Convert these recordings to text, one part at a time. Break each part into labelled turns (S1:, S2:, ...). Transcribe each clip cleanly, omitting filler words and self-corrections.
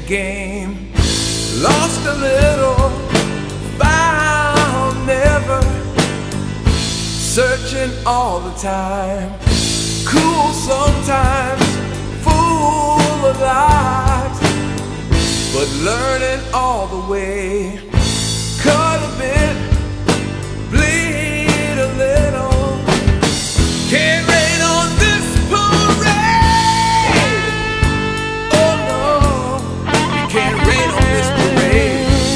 S1: game. Lost a little, found never, searching all the time. Cool sometimes, full of lies, but learning all the way. Cut a bit, bleed a little. Can't rain on this parade. Oh no, you can't rain on this parade.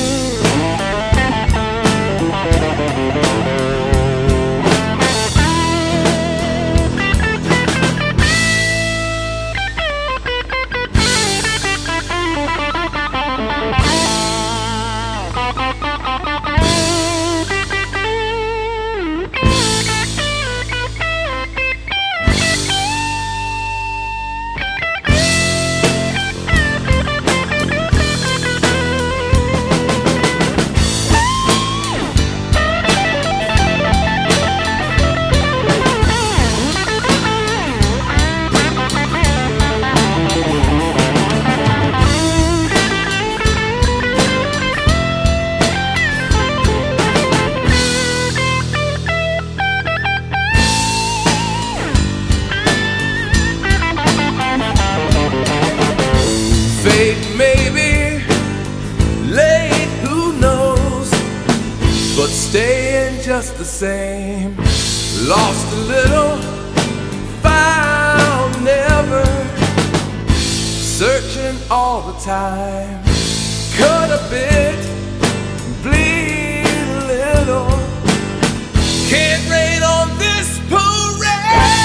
S1: Fate may be late, who knows, but staying just the same. Lost a little, found never, searching all the time. Cut a bit, bleed a little. Can't rain on this parade.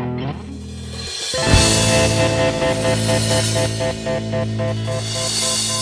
S2: Thank you.